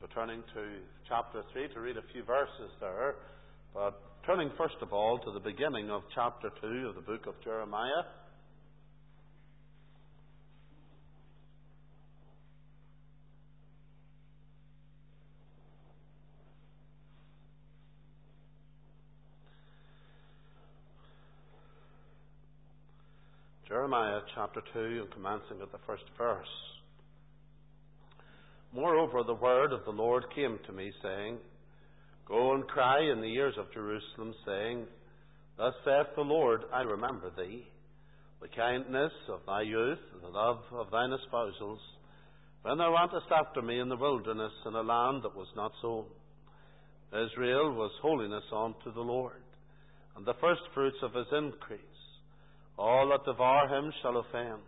turning to chapter 3 to read a few verses there. But turning first of all to the beginning of chapter 2 of the book of Jeremiah. Jeremiah chapter 2 and commencing at the first verse. Moreover, the word of the Lord came to me, saying, Go and cry in the ears of Jerusalem, saying, Thus saith the Lord, I remember thee, the kindness of thy youth, the love of thine espousals, when thou wentest after me in the wilderness, in a land that was not sown. Israel was holiness unto the Lord, and the firstfruits of his increase. All that devour him shall offend.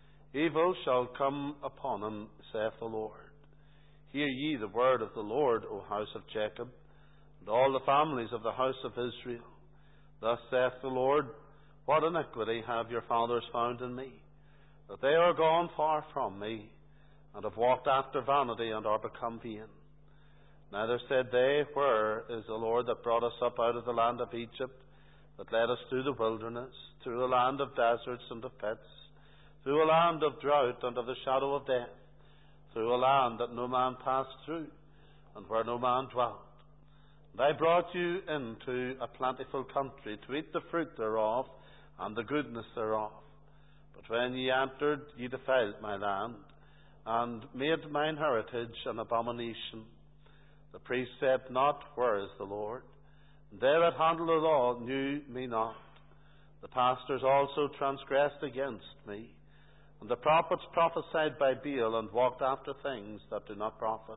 Evil shall come upon him, saith the Lord. Hear ye the word of the Lord, O house of Jacob, and all the families of the house of Israel. Thus saith the Lord, What iniquity have your fathers found in me, that they are gone far from me, and have walked after vanity, and are become vain. Neither said they, Where is the Lord that brought us up out of the land of Egypt, that led us through the wilderness, through a land of deserts and of pits, through a land of drought and of the shadow of death, through a land that no man passed through, and where no man dwelt. And I brought you into a plentiful country, to eat the fruit thereof, and the goodness thereof. But when ye entered, ye defiled my land, and made mine heritage an abomination. The priests said not, Where is the Lord? And they that handle the law knew me not. The pastors also transgressed against me, and the prophets prophesied by Baal, and walked after things that do not profit.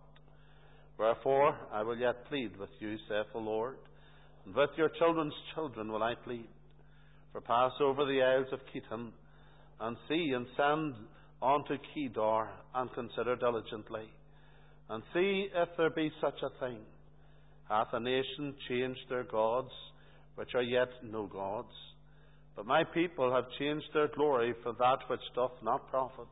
Wherefore I will yet plead with you, saith the Lord, and with your children's children will I plead. For pass over the isles of Kittim, and see, and send unto Kedar, and consider diligently, and see if there be such a thing. Hath a nation changed their gods, which are yet no gods? But my people have changed their glory for that which doth not profit.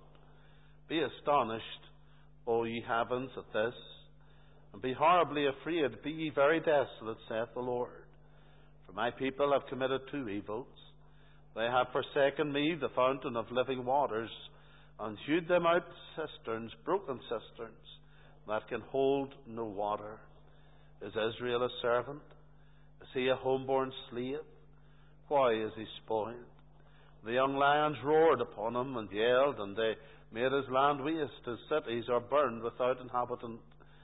Be astonished, O ye heavens, at this, and be horribly afraid, be ye very desolate, saith the Lord. For my people have committed two evils. They have forsaken me, the fountain of living waters, and hewed them out cisterns, broken cisterns, that can hold no water. Is Israel a servant? Is he a homeborn slave? Why is he spoiled? The young lions roared upon him and yelled, and they made his land waste. His cities are burned without inhabitant.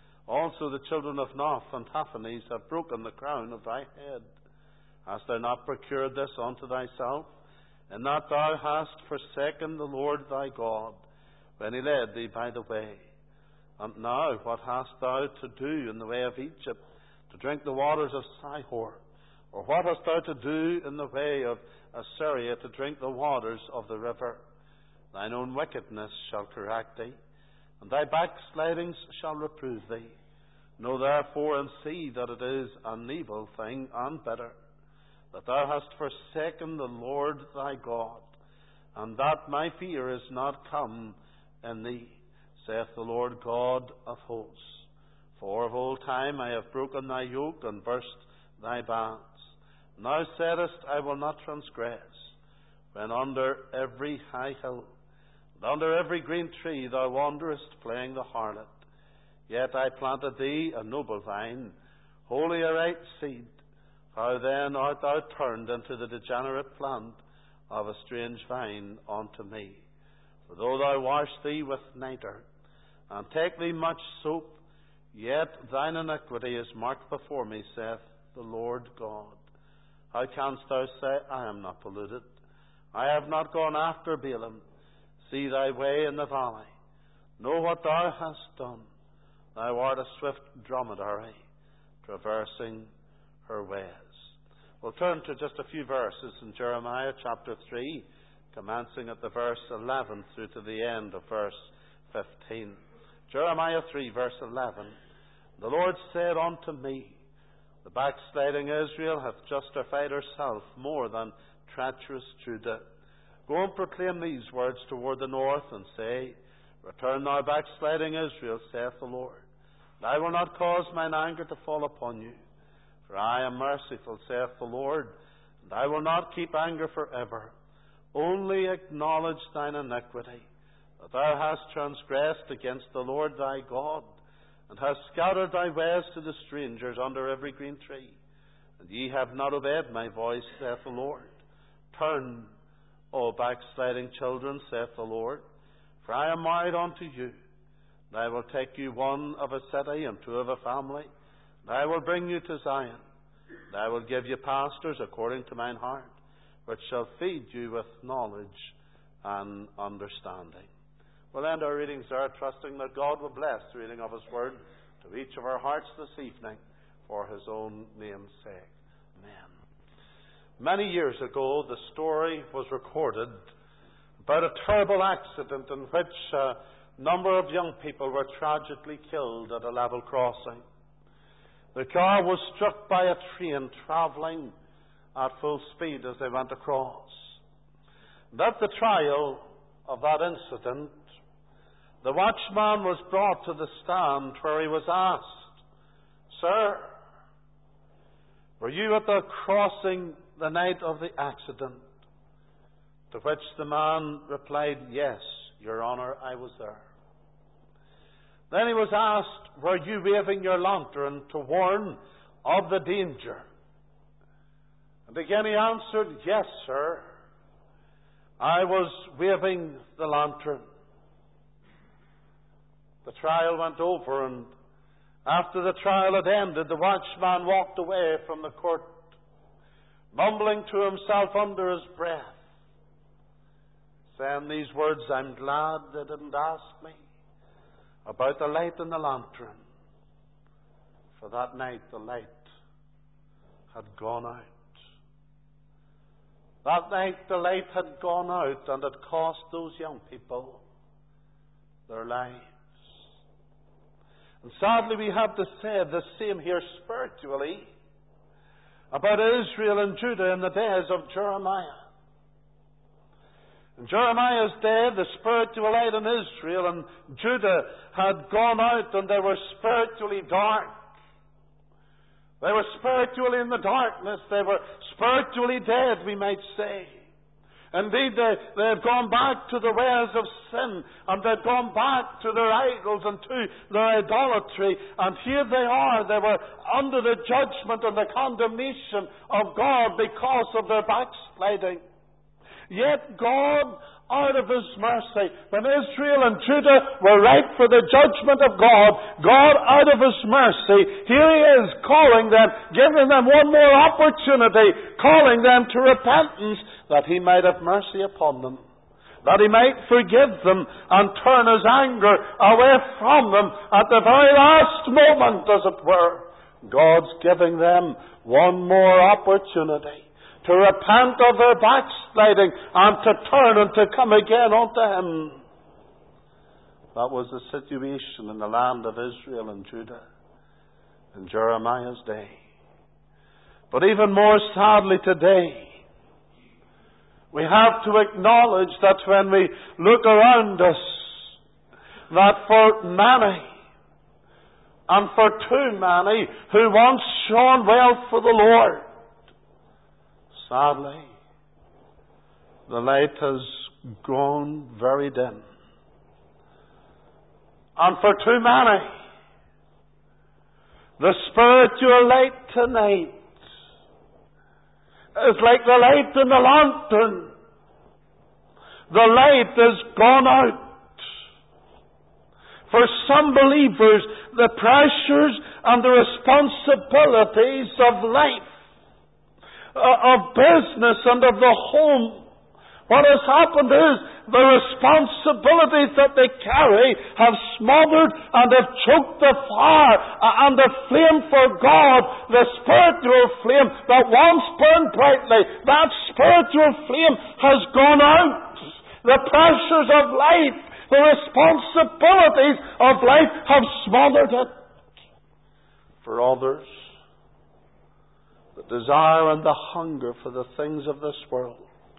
Also the children of Noph and Taphanes have broken the crown of thy head. Hast thou not procured this unto thyself, in that thou hast forsaken the Lord thy God, when he led thee by the way? And now what hast thou to do in the way of Egypt, to drink the waters of Sihor? Or what hast thou to do in the way of Assyria, to drink the waters of the river? Thine own wickedness shall correct thee, and thy backslidings shall reprove thee. Know therefore and see that it is an evil thing and bitter, that thou hast forsaken the Lord thy God, and that my fear is not come in thee, saith the Lord God of hosts. For of old time I have broken thy yoke, and burst thy bands. Now saidest, I will not transgress, when under every high hill, and under every green tree thou wanderest, playing the harlot. Yet I planted thee a noble vine, wholly a right seed. How then art thou turned into the degenerate plant of a strange vine unto me? For though thou wash thee with nitre, and take thee much soap, yet thine iniquity is marked before me, saith the Lord God. How canst thou say, I am not polluted? I have not gone after Balaam. See thy way in the valley. Know what thou hast done. Thou art a swift dromedary, traversing her ways. We'll turn to just a few verses in Jeremiah chapter 3, commencing at the verse 11 through to the end of verse 15. Jeremiah 3, verse 11. The Lord said unto me, The backsliding Israel hath justified herself more than treacherous Judah. Go and proclaim these words toward the north, and say, Return thou backsliding Israel, saith the Lord. and I will not cause mine anger to fall upon you. For I am merciful, saith the Lord, and I will not keep anger forever. Only acknowledge thine iniquity, that thou hast transgressed against the Lord thy God, and hast scattered thy ways to the strangers under every green tree. And ye have not obeyed my voice, saith the Lord. Turn, O backsliding children, saith the Lord, for I am married unto you. And I will take you one of a city and two of a family, and I will bring you to Zion. And I will give you pastors according to mine heart, which shall feed you with knowledge and understanding. We'll end our readings there, trusting that God will bless the reading of His Word to each of our hearts this evening for His own name's sake. Amen. Many years ago, the story was recorded about a terrible accident in which a number of young people were tragically killed at a level crossing. The car was struck by a train travelling at full speed as they went across. And at the trial of that incident, the watchman was brought to the stand where he was asked, "Sir, were you at the crossing the night of the accident?" To which the man replied, "Yes, Your Honour, I was there." Then he was asked, "Were you waving your lantern to warn of the danger?" And again he answered, "Yes, sir, I was waving the lantern." The trial went over, and after the trial had ended, the watchman walked away from the court, mumbling to himself under his breath, saying these words, "I'm glad they didn't ask me about the light in the lantern, for that night the light had gone out." That night the light had gone out, and it cost those young people their lives. And sadly we have to say the same here spiritually about Israel and Judah in the days of Jeremiah. In Jeremiah's day, the spiritual light in Israel and Judah had gone out, and they were spiritually dark. They were spiritually in the darkness. They were spiritually dead, we might say. Indeed, they had gone back to the ways of sin, and they had gone back to their idols and to their idolatry. And here they are. They were under the judgment and the condemnation of God because of their backsliding. Yet God, out of His mercy, when Israel and Judah were ripe for the judgment of God, God, out of His mercy, here He is calling them, giving them one more opportunity, calling them to repentance, that He might have mercy upon them, that He might forgive them and turn His anger away from them at the very last moment, as it were. God's giving them one more opportunity to repent of their backsliding and to turn and to come again unto Him. That was the situation in the land of Israel and Judah in Jeremiah's day. But even more sadly today, we have to acknowledge that when we look around us, that for many, and for too many, who once shone well for the Lord, sadly, the light has grown very dim. And for too many, the spiritual light tonight is like the light in the lantern. The light has gone out. For some believers, the pressures and the responsibilities of life, of business and of the home, what has happened is the responsibilities that they carry have smothered and have choked the fire and the flame for God, the spiritual flame that once burned brightly, that spiritual flame has gone out. The pressures of life, the responsibilities of life have smothered it. For others, the desire and the hunger for the things of this world,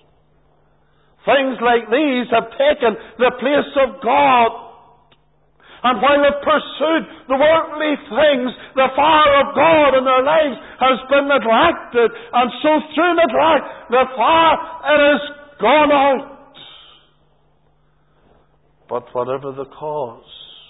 things like these have taken the place of God. And while they've pursued the worldly things, the fire of God in their lives has been neglected. And so through neglect, the fire, it has gone out. But whatever the cause,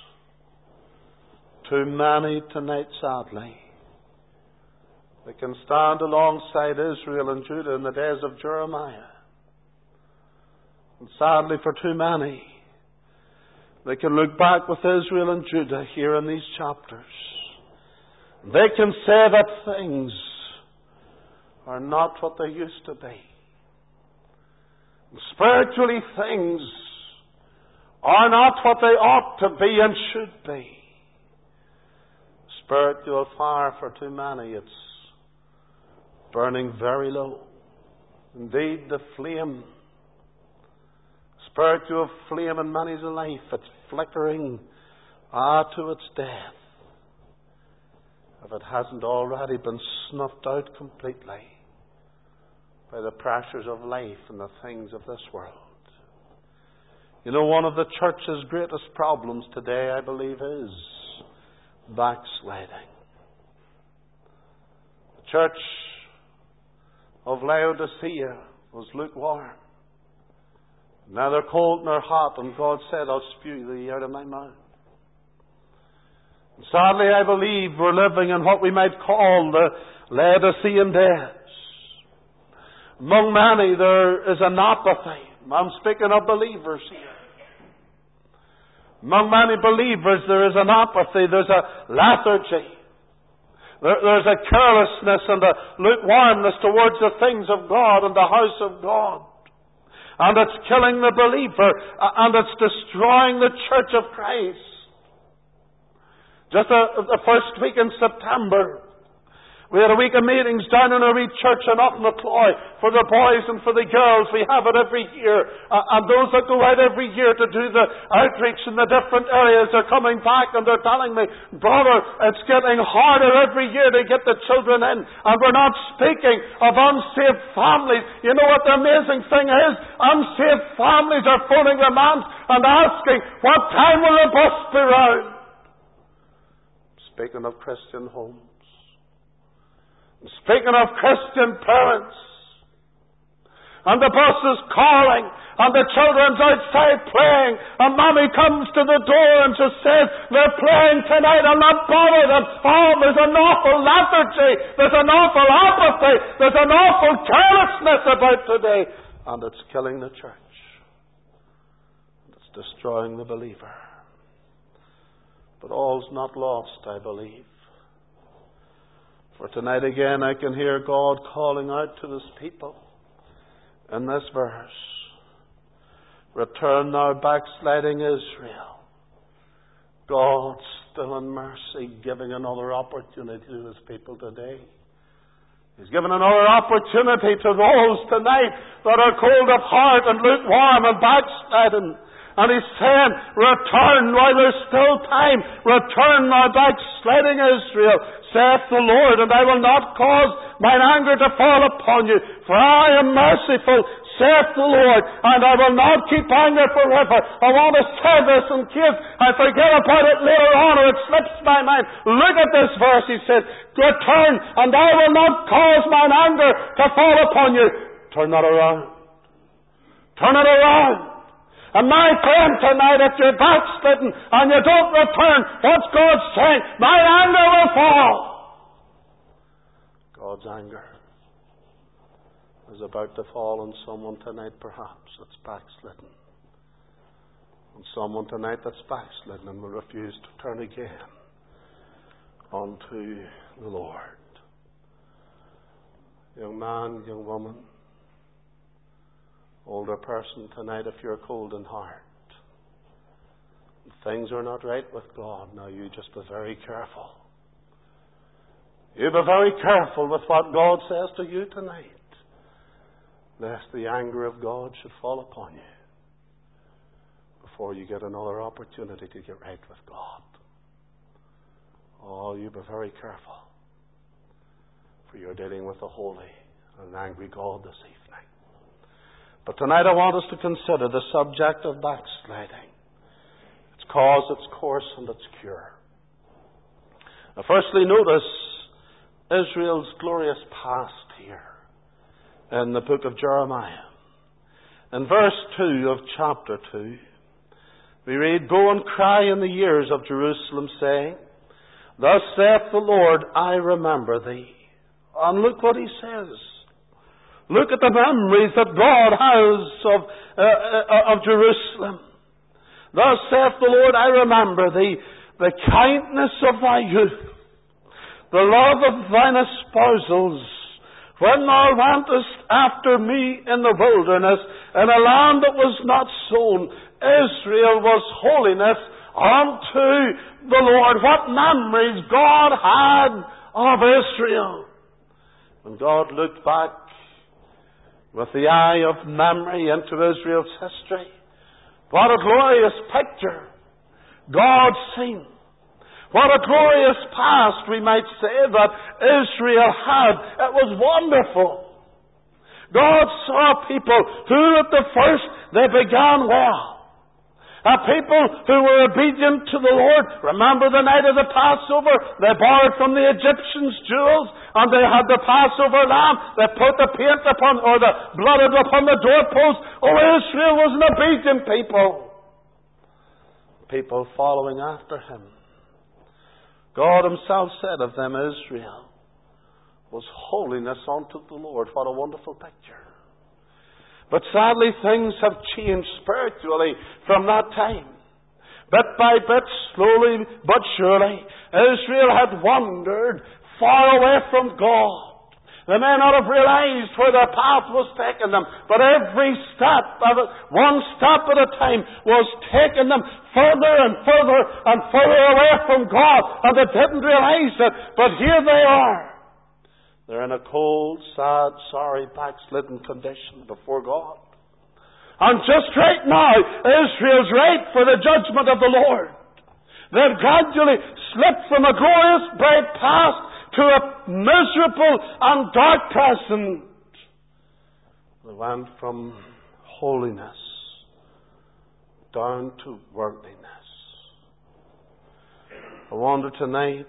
too many tonight, sadly, they can stand alongside Israel and Judah in the days of Jeremiah. And sadly for too many, they can look back with Israel and Judah here in these chapters. They can say that things are not what they used to be. Spiritually, things are not what they ought to be and should be. Spiritual fire for too many, it's burning very low. Indeed, the flame, spiritual flame in many's life, it's flickering to its death, if it hasn't already been snuffed out completely by the pressures of life and the things of this world. You know, one of the church's greatest problems today, I believe, is backsliding. The church of Laodicea was lukewarm. Neither cold nor hot, and God said, I'll spew thee out of my mouth. And sadly, I believe we're living in what we might call the Laodicean days. Among many, there is an apathy. I'm speaking of believers here. Among many believers, there is an apathy. There's a lethargy. There's a carelessness and a lukewarmness towards the things of God and the house of God. And it's killing the believer, and it's destroying the church of Christ. Just the first week in September, we had a week of meetings down in a wee church in Upnacloy for the boys and for the girls. We have it every year. And those that go out every year to do the outreach in the different areas are coming back and they're telling me, brother, it's getting harder every year to get the children in. And we're not speaking of unsaved families. You know what the amazing thing is? Unsaved families are phoning their moms and asking, what time will the bus be round? Speaking of Christian homes. Speaking of Christian parents, and the bus is calling, and the children's outside playing, and mommy comes to the door and just says, they're playing tonight, I'll not bother them. Oh, there's an awful lethargy, there's an awful apathy, there's an awful carelessness about today, and it's killing the church. It's destroying the believer. But all's not lost, I believe. For tonight again I can hear God calling out to His people in this verse. Return thou backsliding Israel. God still in mercy giving another opportunity to His people today. He's given another opportunity to those tonight that are cold of heart and lukewarm and backsliding. And He's saying, return while there's still time. Return thou backsliding Israel, saith the Lord, and I will not cause mine anger to fall upon you. For I am merciful, saith the Lord, and I will not keep anger forever. I want to say this in case I forget about it later on or it slips my mind. Look at this verse. He said, return, and I will not cause mine anger to fall upon you. Turn that around. Turn it around. And my friend tonight, if you're backslidden and you don't return, what's God saying? My anger will fall. God's anger is about to fall on someone tonight, perhaps, that's backslidden. On someone tonight that's backslidden and will refuse to turn again unto the Lord. Young man, young woman, older person tonight, if you're cold in heart, things are not right with God, now you just be very careful. You be very careful with what God says to you tonight, lest the anger of God should fall upon you before you get another opportunity to get right with God. Oh, you be very careful, for you're dealing with a holy and angry God this evening. But tonight I want us to consider the subject of backsliding. It's cause, its course, and its cure. Now, firstly, notice Israel's glorious past here in the book of Jeremiah. In verse 2 of chapter 2, we read, "Go and cry in the years of Jerusalem, saying, Thus saith the Lord, I remember thee." And look what he says. Look at the memories that God has of Jerusalem. "Thus saith the Lord, I remember thee, the kindness of thy youth, the love of thine espousals, when thou wentest after me in the wilderness, in a land that was not sown. Israel was holiness unto the Lord." What memories God had of Israel. When God looked back with the eye of memory into Israel's history, what a glorious picture God seen. What a glorious past, we might say, that Israel had. It was wonderful. God saw people who at the first they began well. A people who were obedient to the Lord. Remember the night of the Passover? They borrowed from the Egyptians jewels, and they had the Passover lamb. They put the paint upon, or the blood upon the doorpost. Oh, Israel was an obedient people. People following after him. God himself said of them, Israel was holiness unto the Lord. What a wonderful picture. But sadly, things have changed spiritually from that time. Bit by bit, slowly but surely, Israel had wandered far away from God. They may not have realized where their path was taking them, but every step of it, one step at a time, was taking them further and further and further away from God, and they didn't realize it. But here they are. They're in a cold, sad, sorry, backslidden condition before God. And just right now, Israel's right for the judgment of the Lord. They've gradually slipped from a glorious, bright past to a miserable and dark present. They went from holiness down to worldliness. I wonder tonight,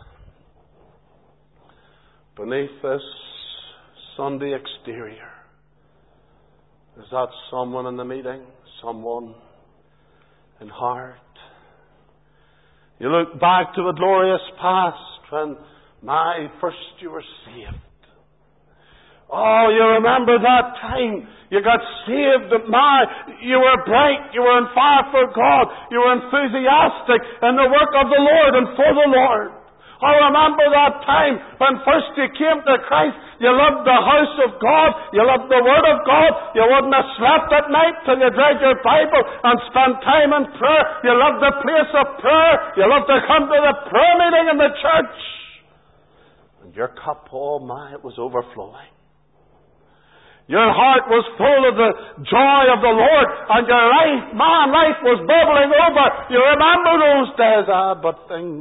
beneath this Sunday exterior, is that someone in the meeting? Someone in heart? You look back to the glorious past when, first you were saved. Oh, you remember that time you got saved. You were bright. You were on fire for God. You were enthusiastic in the work of the Lord and for the Lord. I remember that time when first you came to Christ. You loved the house of God. You loved the Word of God. You wouldn't have slept at night till you read your Bible and spent time in prayer. You loved the place of prayer. You loved to come to the prayer meeting in the church. And your cup, oh my, it was overflowing. Your heart was full of the joy of the Lord, and your life was bubbling over. You remember those days, but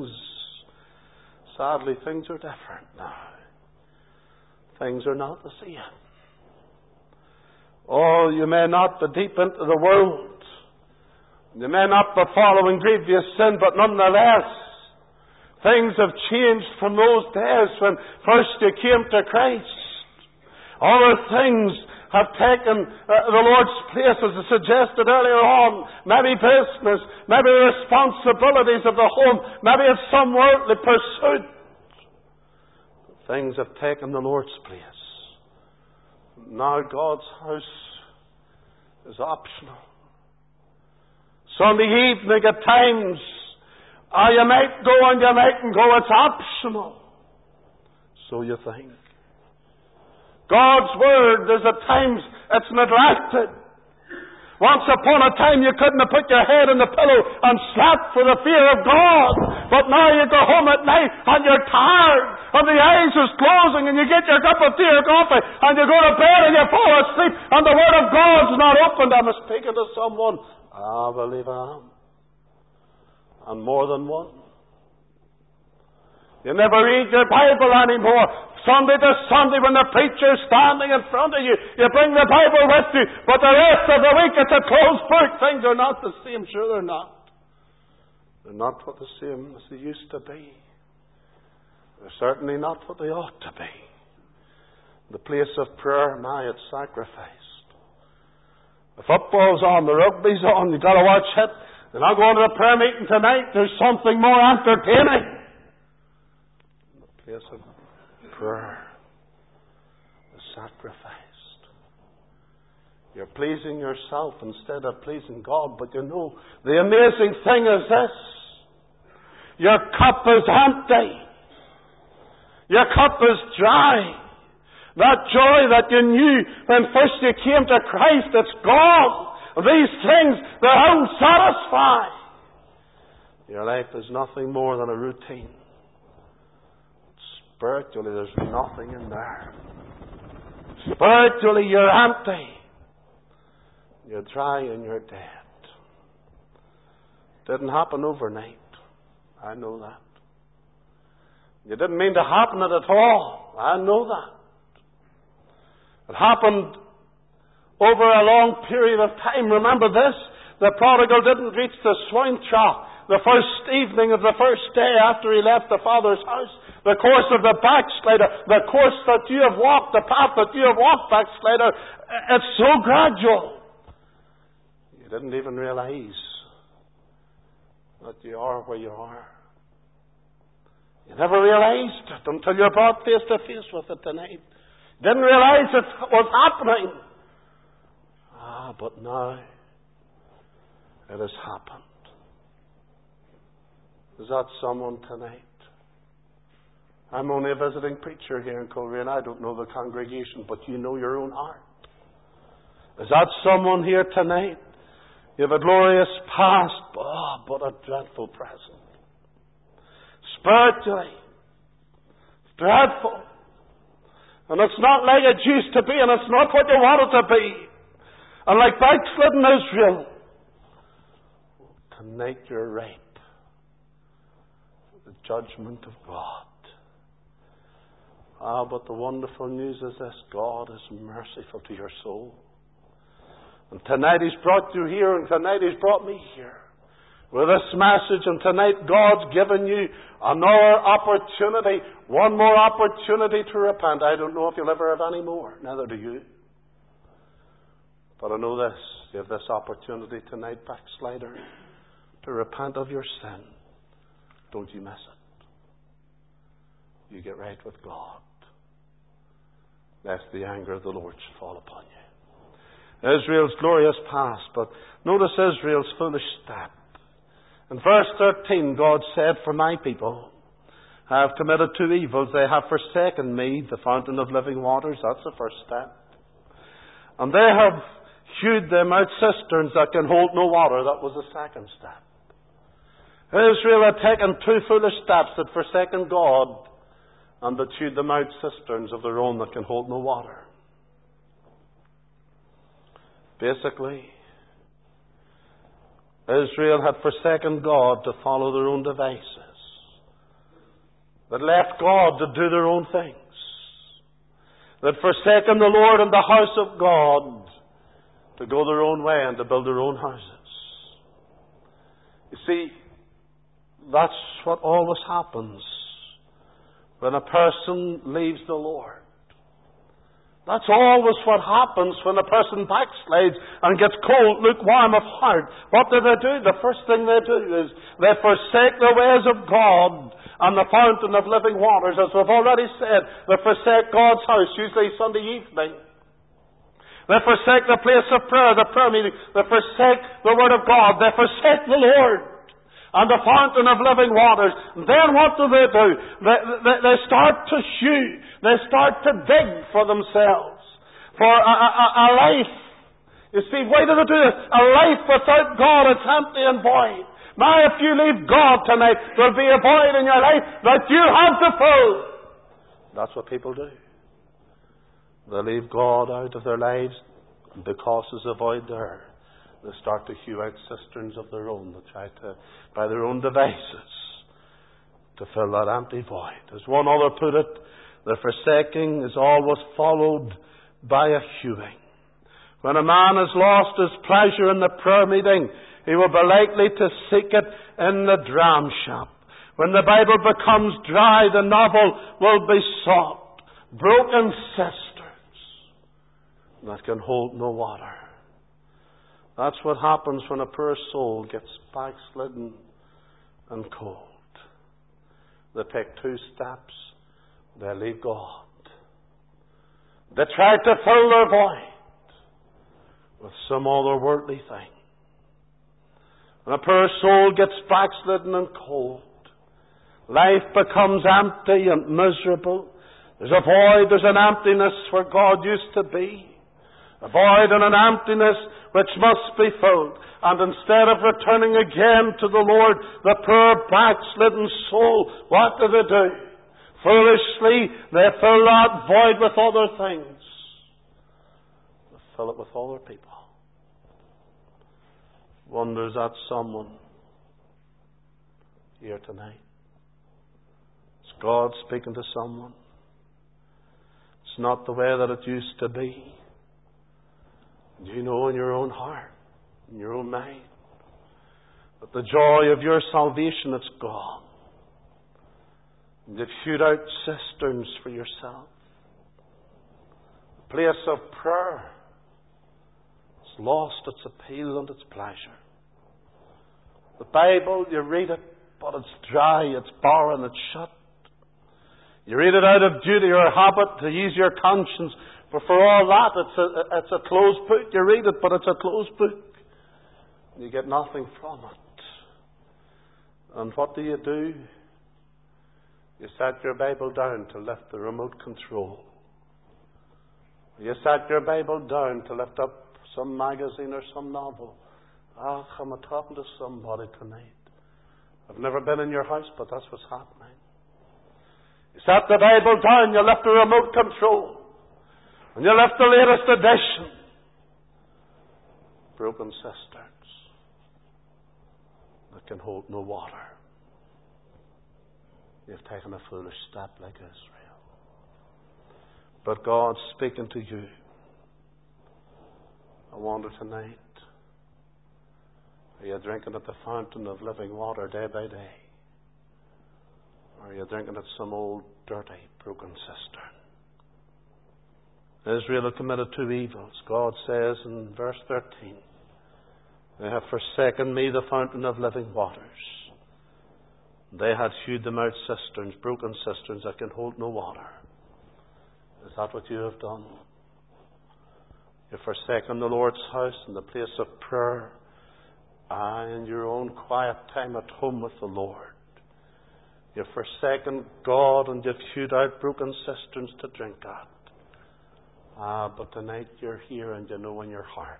sadly, things are different now. Things are not the same. Oh, you may not be deep into the world. You may not be following grievous sin, but nonetheless, things have changed from those days when first you came to Christ. Other things have taken the Lord's place, as I suggested earlier on. Maybe business, maybe responsibilities of the home, maybe it's some worldly pursuit. Things have taken the Lord's place. Now God's house is optional. Sunday evening at times, you might go and you mightn't go. It's optional. So you think. God's Word is at times it's neglected. Once upon a time you couldn't have put your head in the pillow and slept for the fear of God. But now you go home at night and you're tired and the eyes is closing and you get your cup of tea or coffee and you go to bed and you fall asleep and the Word of God's not opened. I'm speaking to someone. I believe I am. And more than one. You never read your Bible anymore. Sunday to Sunday when the preacher's standing in front of you, you bring the Bible with you, but the rest of the week it's a closed book. Things are not the same. Sure they're not. They're not what the same as they used to be. They're certainly not what they ought to be. The place of prayer, it's sacrificed. The football's on, the rugby's on, you've got to watch it. They're not going to the prayer meeting tonight. There's something more entertaining. The place of prayer is sacrificed. You're pleasing yourself instead of pleasing God. But the amazing thing is this. Your cup is empty. Your cup is dry. That joy that you knew when first you came to Christ, it's gone. These things, they don't satisfy. Your life is nothing more than a routine. Spiritually, there's nothing in there. Spiritually, you're empty. You're dry and you're dead. Didn't happen overnight. I know that. You didn't mean to happen it at all. I know that. It happened over a long period of time. Remember this, the prodigal didn't reach the swine trough the first evening of the first day after he left the Father's house. The course of the backslider, the course that you have walked, the path that you have walked, backslider, it's so gradual. You didn't even realize that you are where you are. You never realized it until you're brought face to face with it tonight. You didn't realize it was happening. But now it has happened. Is that someone tonight? I'm only a visiting preacher here in Coleraine. I don't know the congregation, but you know your own heart. Is that someone here tonight? You have a glorious past, but a dreadful present. Spiritually, dreadful. And it's not like it used to be, and it's not what you want it to be. And like backslidden Israel, tonight you're ripe for the judgment of God. But the wonderful news is this: God is merciful to your soul. And tonight He's brought you here, and tonight He's brought me here with this message, and tonight God's given you another opportunity, one more opportunity to repent. I don't know if you'll ever have any more, neither do you. But I know this: you have this opportunity tonight, backslider, to repent of your sin. Don't you miss it. You get right with God, lest the anger of the Lord should fall upon you. Israel's glorious past, but notice Israel's foolish step. In verse 13, God said, "For my people have committed two evils. They have forsaken me, the fountain of living waters." That's the first step. "And they have hewed them out cisterns that can hold no water." That was the second step. Israel had taken two foolish steps: that forsaken God, and that hewed them out cisterns of their own that can hold no water. Basically, Israel had forsaken God to follow their own devices. That left God to do their own things. That forsaken the Lord and the house of God to go their own way and to build their own houses. You see, that's what always happens when a person leaves the Lord. That's always what happens when a person backslides and gets cold, lukewarm of heart. What do? The first thing they do is they forsake the ways of God and the fountain of living waters. As we've already said, they forsake God's house, usually Sunday evening. They forsake the place of prayer, the prayer meeting. They forsake the Word of God. They forsake the Lord and the fountain of living waters. Then what do? They start to hew. They start to dig for themselves. For a life. You see, why do they do this? A life without God is empty and void. Now, if you leave God tonight, there'll be a void in your life that you have to fill. That's what people do. They leave God out of their lives, and because there's a void there, they start to hew out cisterns of their own. They try to, by their own devices, to fill that empty void. As one author put it, the forsaking is always followed by a hewing. When a man has lost his pleasure in the prayer meeting, He will be likely to seek it in the dram shop. When the Bible becomes dry, the novel will be sought. Broken cisterns that can hold no water. That's what happens when a poor soul gets backslidden and cold. They take 2 steps, they leave God. They try to fill their void with some other worldly thing. When a poor soul gets backslidden and cold, life becomes empty and miserable. There's a void, there's an emptiness where God used to be. A void and an emptiness which must be filled. And instead of returning again to the Lord, the poor backslidden soul, what do? Foolishly, they fill that void with other things. They fill it with other people. Wonders that someone here tonight. Is God speaking to someone? It's not the way that it used to be. Do you know in your own heart, in your own mind, that the joy of your salvation is gone? And you've hewed out cisterns for yourself. The place of prayer has lost its appeal and its pleasure. The Bible, you read it, but it's dry, it's barren, it's shut. You read it out of duty or habit to ease your conscience, but for all that, it's a closed book. You read it, but it's a closed book. You get nothing from it. And what do? You set your Bible down to lift the remote control. You set your Bible down to lift up some magazine or some novel. I'm talking to somebody tonight. I've never been in your house, but that's what's happening. You set the Bible down, you lift the remote control, and you lift the latest edition. Broken cisterns that can hold no water. You've taken a foolish step like Israel. But God's speaking to you. I wonder tonight, are you drinking at the fountain of living water day by day? Or are you drinking at some old, dirty, broken cistern? Israel had committed 2 evils. God says in verse 13, they have forsaken me, the fountain of living waters. They had hewed them out cisterns, broken cisterns that can hold no water. Is that what you have done? You've forsaken the Lord's house and the place of prayer, and your own quiet time at home with the Lord. You've forsaken God and you've hewed out broken cisterns to drink at. But tonight you're here and you know in your heart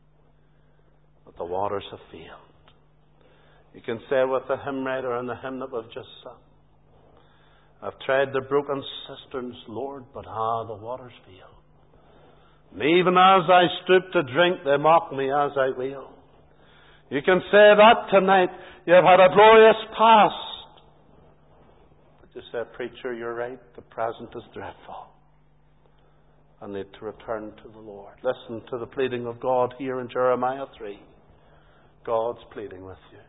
that the waters have failed. You can say with the hymn writer and the hymn that we've just sung, I've tried the broken cisterns, Lord, but the waters fail. And even as I stoop to drink, they mock me as I will. You can say that tonight. You've had a glorious past. But you say, preacher, you're right. The present is dreadful. I need to return to the Lord. Listen to the pleading of God here in Jeremiah 3. God's pleading with you.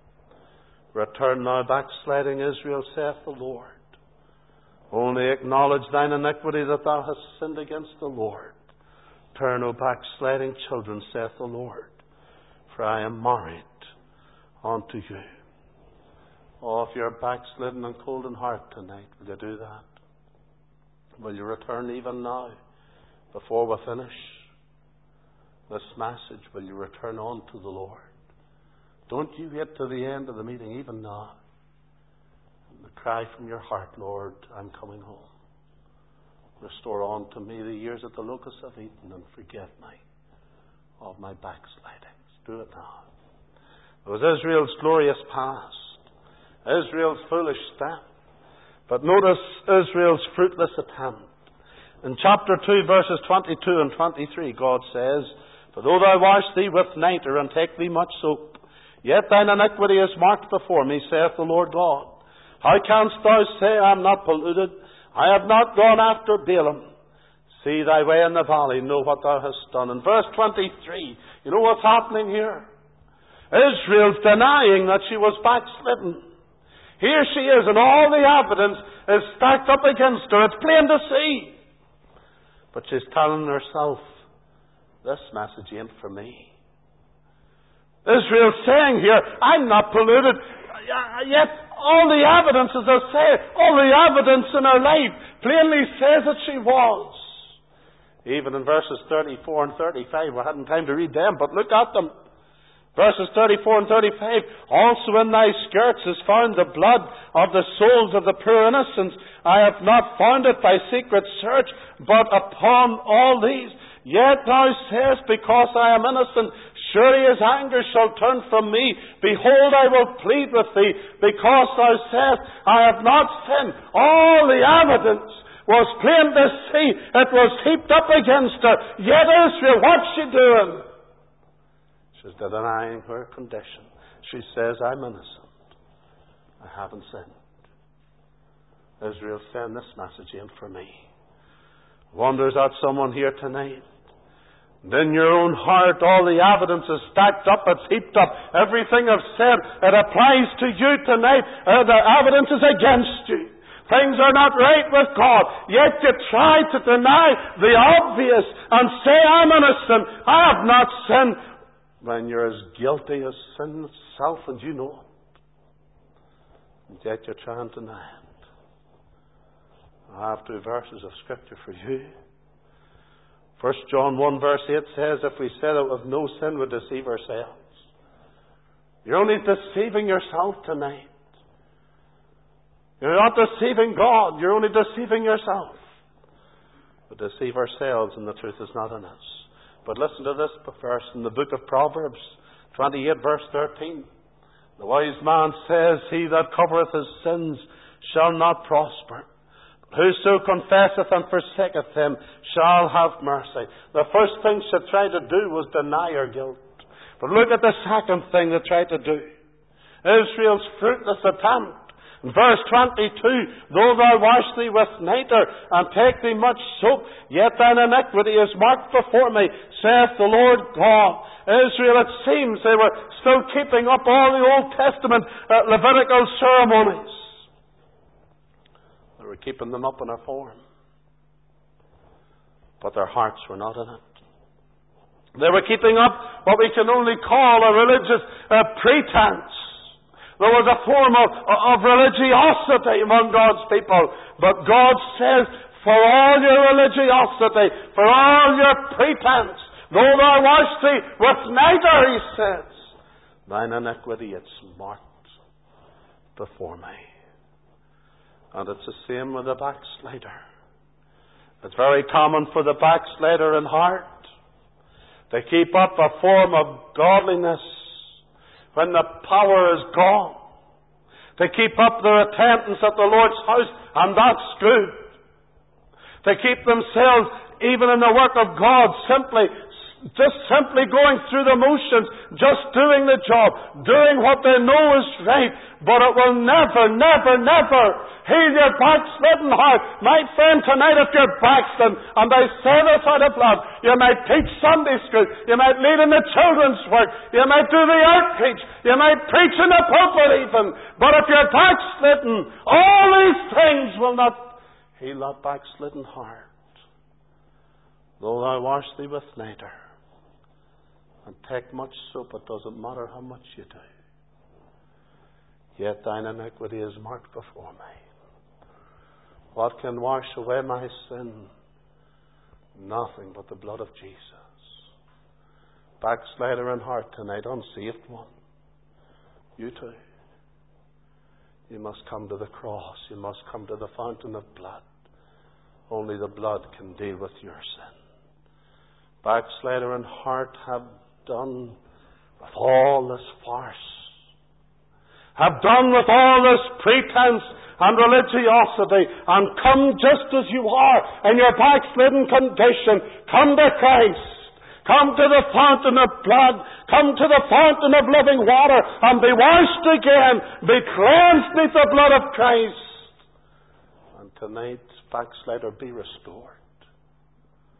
Return now, backsliding Israel, saith the Lord. Only acknowledge thine iniquity that thou hast sinned against the Lord. Turn, O backsliding children, saith the Lord, for I am married unto you. Oh, if you're backslidden and cold in heart tonight, will you do that? Will you return even now, before we finish this message? Will you return unto the Lord? Don't you get to the end of the meeting, even now, and cry from your heart, Lord, I'm coming home. Restore unto me the years that the locusts have eaten, and forgive me of my backslidings. Do it now. It was Israel's glorious past, Israel's foolish step. But notice Israel's fruitless attempt. In chapter 2, verses 22 and 23, God says, for though thou wash thee with nitre, and take thee much soap, yet thine iniquity is marked before me, saith the Lord God. How canst thou say, I am not polluted? I have not gone after Balaam. See thy way in the valley, know what thou hast done. In verse 23, you know what's happening here? Israel's denying that she was backslidden. Here she is, and all the evidence is stacked up against her. It's plain to see. But she's telling herself, this message ain't for me. Israel's saying here, I'm not polluted. Yet all the evidence, as I say, all the evidence in her life plainly says that she was. Even in verses 34 and 35, we hadn't time to read them, but look at them. Verses 34 and 35, also in thy skirts is found the blood of the souls of the poor innocents. I have not found it by secret search, but upon all these. Yet thou sayest, because I am innocent, surely his anger shall turn from me. Behold, I will plead with thee, because thou sayest, I have not sinned. All the evidence was plain to see. It was heaped up against her. Yet Israel, what's she doing? She's denying her condition. She says, I'm innocent. I haven't sinned. Israel saying, this message ain't for me. Wonders that someone here tonight. And in your own heart, all the evidence is stacked up, it's heaped up. Everything I've said, it applies to you tonight. The evidence is against you. Things are not right with God. Yet you try to deny the obvious and say, I'm innocent. I have not sinned. When you're as guilty as sin itself, and you know it. And yet you're trying to deny it. I have 2 verses of Scripture for you. 1 John 1 verse 8 says, if we say that with no sin, we deceive ourselves. You're only deceiving yourself tonight. You're not deceiving God. You're only deceiving yourself. We deceive ourselves, and the truth is not in us. But listen to this verse in the book of Proverbs, 28 verse 13. The wise man says, he that covereth his sins shall not prosper. Whoso confesseth and forsaketh them shall have mercy. The first thing she tried to do was deny her guilt. But look at the second thing they tried to do. Israel's fruitless attempt. In verse 22, though thou wash thee with nitre, and take thee much soap, yet thine iniquity is marked before me, saith the Lord God. Israel, it seems they were still keeping up all the Old Testament Levitical ceremonies. They were keeping them up in a form. But their hearts were not in it. They were keeping up what we can only call a religious pretense. There was a form of religiosity among God's people. But God says, for all your religiosity, for all your pretense, though thou wash thee with nitre, he says, thine iniquity it's marked before me. And it's the same with the backslider. It's very common for the backslider in heart to keep up a form of godliness when the power is gone. To keep up their attendance at the Lord's house, and that's good. To keep themselves, even in the work of God, just simply going through the motions, just doing the job, doing what they know is right, but it will never, never, never heal your backslidden heart. My friend, tonight if you're backslidden, and I say this out of love, you might teach Sunday school, you might lead in the children's work, you might do the outreach, you might preach in the pulpit even, but if you're backslidden, all these things will not heal that backslidden heart. Though thou wash thee with nitre, and take much soap, it doesn't matter how much you do. Yet thine iniquity is marked before me. What can wash away my sin? Nothing but the blood of Jesus. Backslider in heart tonight, unsaved one. You too. You must come to the cross. You must come to the fountain of blood. Only the blood can deal with your sin. Backslider in heart, have done with all this farce. Have done with all this pretense and religiosity, and come just as you are in your backslidden condition. Come to Christ. Come to the fountain of blood. Come to the fountain of living water and be washed again. Be cleansed with the blood of Christ. And tonight, backslider, be restored.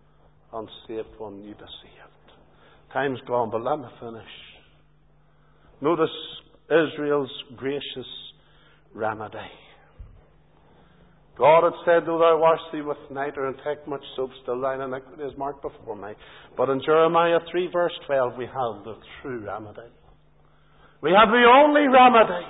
Unsaved one, you be saved. Time's gone, but let me finish. Notice Israel's gracious remedy. God had said, though thou wash thee with nitre and take much soap, still thine iniquity is marked before me. But in Jeremiah 3 verse 12 we have the true remedy. We have the only remedy.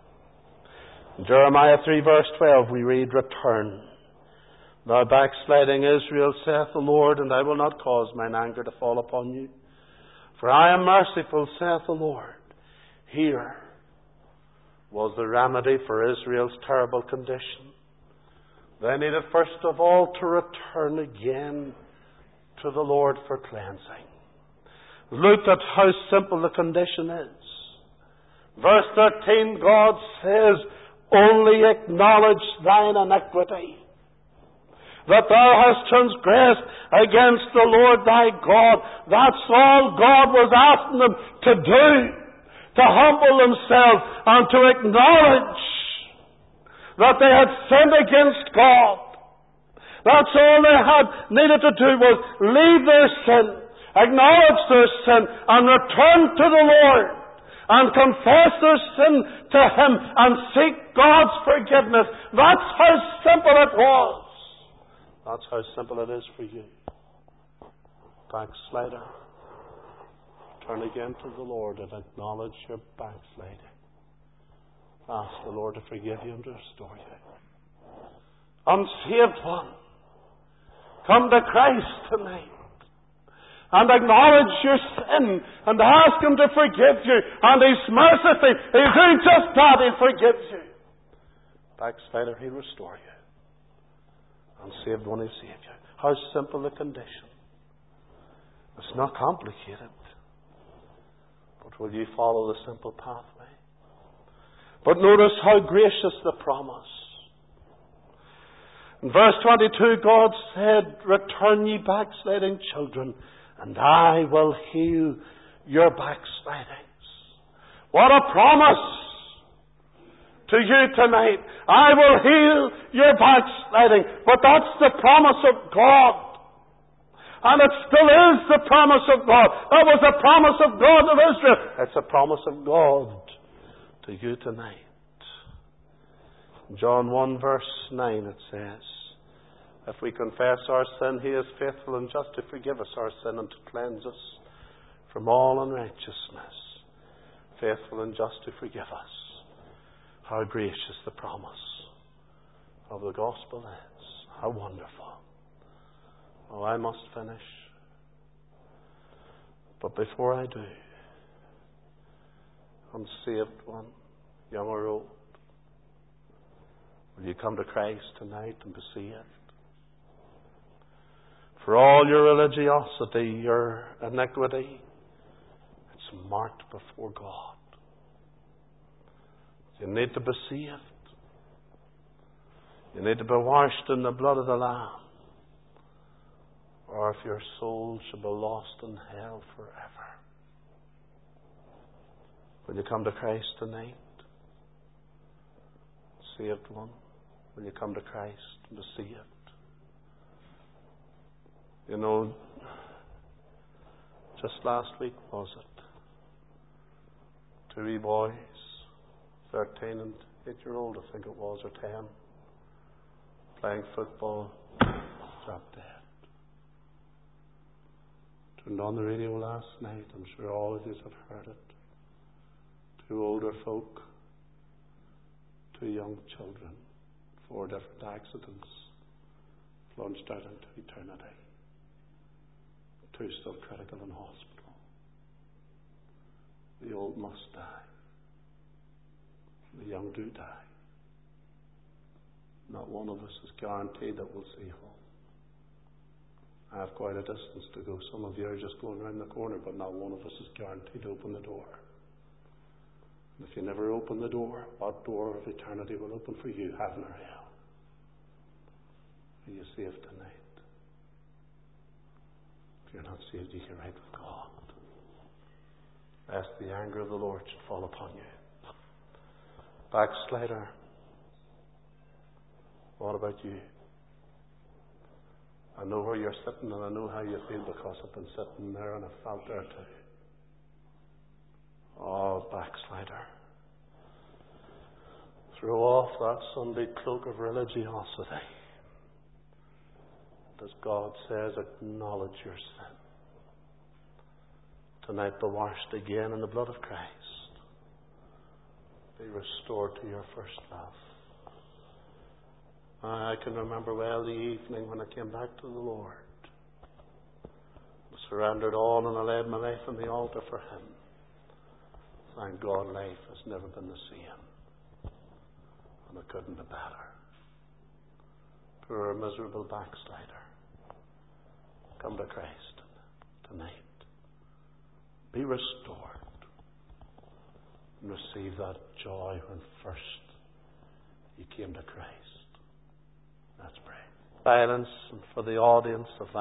In Jeremiah 3 verse 12 we read, Return, thou backsliding Israel, saith the Lord, and I will not cause mine anger to fall upon you. For I am merciful, saith the Lord. Here was the remedy for Israel's terrible condition. They needed first of all to return again to the Lord for cleansing. Look at how simple the condition is. Verse 13, God says, Only acknowledge thine iniquity, that thou hast transgressed against the Lord thy God. That's all God was asking them to do, to humble themselves and to acknowledge that they had sinned against God. That's all they had needed to do, was leave their sin, acknowledge their sin, and return to the Lord, and confess their sin to Him, and seek God's forgiveness. That's how simple it was. That's how simple it is for you. Backslider, turn again to the Lord and acknowledge your backsliding. Ask the Lord to forgive you and to restore you. Unsaved one, come to Christ tonight and acknowledge your sin and ask Him to forgive you. And He's merciful. He'll do just that. He'll forgive you. Backslider, He'll restore you. Unsaved one, He'll save you. How simple the condition. It's not complicated. But will you follow the simple pathway? But notice how gracious the promise. In verse 22, God said, Return ye backsliding children, and I will heal your backslidings. What a promise to you tonight. I will heal your backsliding. But that's the promise of God. And it still is the promise of God. That was the promise of God of Israel. It's a promise of God to you tonight. In John 1 verse 9 it says, If we confess our sin, He is faithful and just to forgive us our sin and to cleanse us from all unrighteousness. Faithful and just to forgive us. How gracious the promise of the gospel is. How wonderful. Oh, I must finish. But before I do, unsaved one, young or old, will you come to Christ tonight and be saved? For all your religiosity, your iniquity, it's marked before God. You need to be saved. You need to be washed in the blood of the Lamb. Or if your soul shall be lost in hell forever. Will you come to Christ tonight? Saved one, will you come to Christ and be saved? You know, just last week was it? 2 wee boys, 13 and 8-year-old I think it was, or 10, playing football, dropped dead. Turned on the radio last night, I'm sure all of you have heard it. 2 older folk, 2 young children, 4 different accidents, plunged out into eternity. 2 still critical in hospital. The old must die. The young do die. Not one of us is guaranteed that we'll see home. I have quite a distance to go. Some of you are just going around the corner, but not one of us is guaranteed to open the door. And if you never open the door, what door of eternity will open for you, heaven or hell? Are you saved tonight? If you're not saved, you get right with God. Lest the anger of the Lord should fall upon you. Backslider, what about you? I know where you're sitting and I know how you feel because I've been sitting there and I felt there too. Oh, backslider. Throw off that Sunday cloak of religiosity. As God says, acknowledge your sin. Tonight be washed again in the blood of Christ. Be restored to your first love. I can remember well the evening when I came back to the Lord. I surrendered all and I laid my life on the altar for Him. Thank God, life has never been the same. And it couldn't be better. Poor miserable backslider. Come to Christ tonight. Be restored. And receive that joy when first you came to Christ. Let's pray. Silence for the audience of